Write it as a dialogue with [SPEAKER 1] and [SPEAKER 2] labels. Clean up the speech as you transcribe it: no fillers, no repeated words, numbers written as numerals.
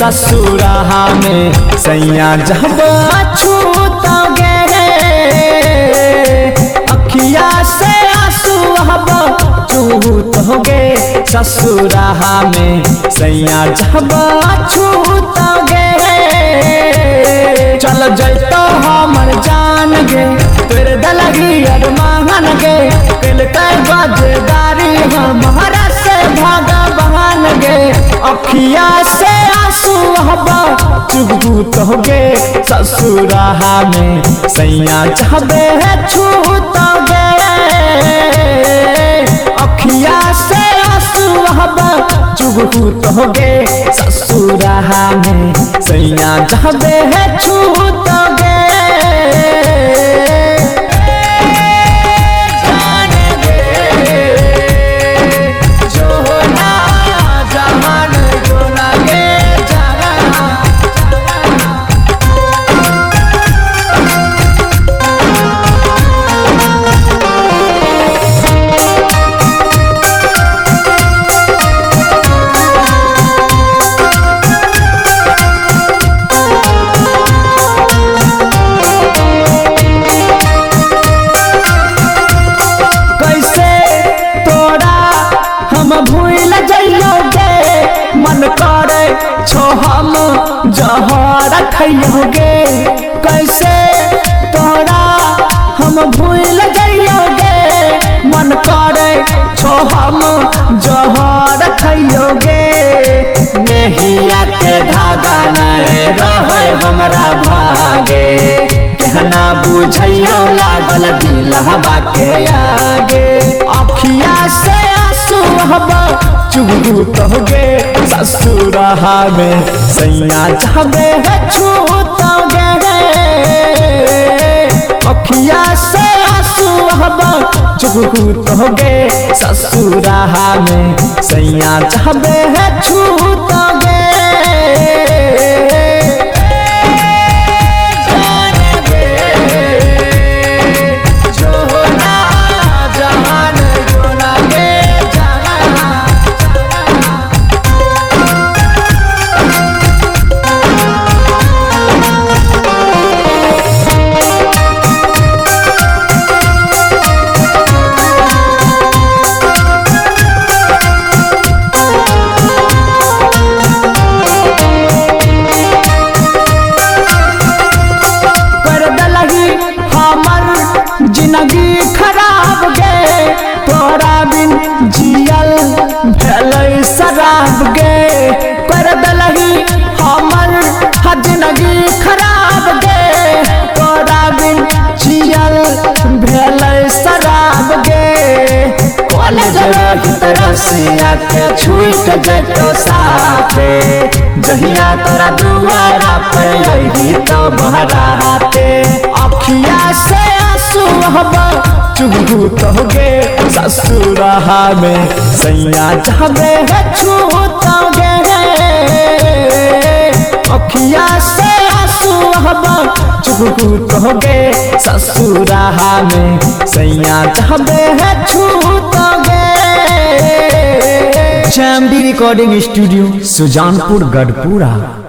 [SPEAKER 1] ससुरा में सैया जब छूतोगे अखिया से आंसू अब चूतोगे ससुरा में सैया जब छूतोगे चल जैतो हमर जान गे तेरे दलगी अरमान गे कल कई बाजदारी हमारा से भागा बहान गे अखिया से आंसू हवा चुगबूत होगे ससुरा में सैया चाहबे है छूतोगे अखिया से आंसू हवा चुगबूत होगे ससुरा में सैया चाहबे है छूतोगे भूल जाइयोगे मन करे छो हम जहर खइयोगे कैसे तोरा हम भूल जाइयोगे मन करे छो हम जहर खइयोगे नहिया के धागा नहीं रहे हमरा भागे कहना बुझियो लागल दिलवा के आगे अखिया से चुगबूत होगे ससुरा में सैया चाहबे है छूतोगे अखिया से आंसू चुगबूत होगे ससुरा में सैया चाहबे है छूतोगे जिंदगी खराब गे तोरा बिन जियल भेलै शराब गे कर दलही हमर जिंदगी खराब गे तोरा बिन जियल भेलै शराब गे कॉलेज रही तरह से आके छूट जतो साथे जहिया तोरा दुआरा पे रही तो बहराते अखिया से चुगबूत होगे ससुरा में सैया चाहबे है छूतोगे अखिया से आंसू चुगबूत होगे ससुरा में सैया चाहबे है छूतोगे चैम्बी रिकॉर्डिंग स्टूडियो सुजानपुर गढ़पुरा।